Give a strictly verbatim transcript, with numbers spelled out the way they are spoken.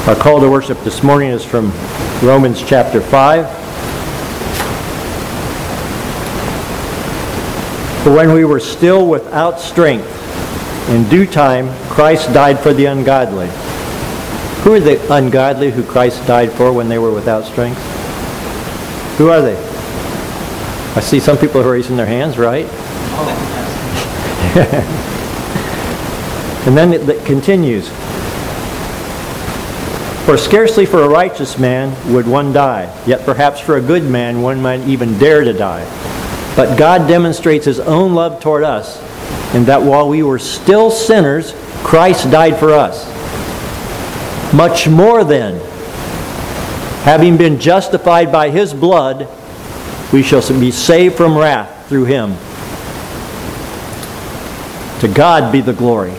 Our call to worship this morning is from Romans chapter five. For when we were still without strength, in due time Christ died for the ungodly. Who are the ungodly who Christ died for when they were without strength? Who are they? I see some people who are raising their hands, right? And then it, it continues. For scarcely for a righteous man would one die, yet perhaps for a good man one might even dare to die. But God demonstrates His own love toward us, in that while we were still sinners, Christ died for us. Much more then, having been justified by His blood, we shall be saved from wrath through Him. To God be the glory.